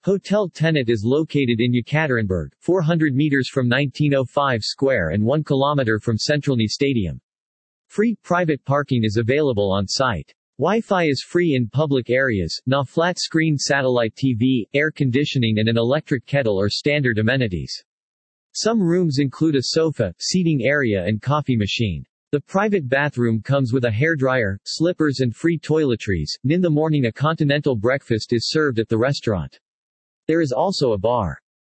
Hotel Tenet is located in Yekaterinburg, 400 meters from 1905 Square and 1 kilometer from Centralny Stadium. Free private parking is available on site. Wi-Fi is free in public areas, flat-screen satellite TV, air conditioning and an electric kettle are standard amenities. Some rooms include a sofa, seating area and coffee machine. The private bathroom comes with a hairdryer, slippers and free toiletries. In the morning a continental breakfast is served at the restaurant. There is also a bar.